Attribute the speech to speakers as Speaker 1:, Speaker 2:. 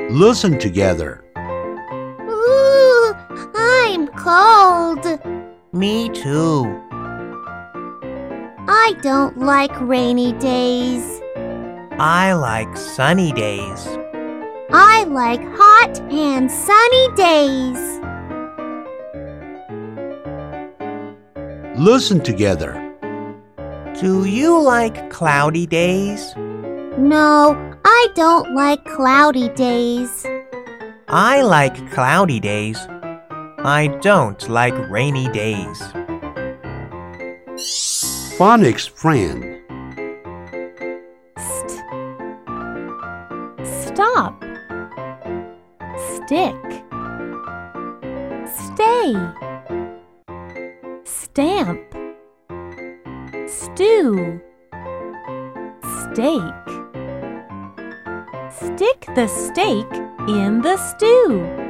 Speaker 1: Listen together.
Speaker 2: Ooh, I'm cold.
Speaker 3: Me too.
Speaker 2: I don't like rainy days.
Speaker 3: I like sunny days.
Speaker 2: I like hot and sunny days.
Speaker 1: Listen together.
Speaker 3: Do you like cloudy days?
Speaker 2: No, I don't like cloudy days.
Speaker 3: I like cloudy days. I don't like rainy days.
Speaker 1: Phonics friend.
Speaker 4: Stop. Stick. Stay. Stamp. Stew. Steak. Stick the steak in the stew.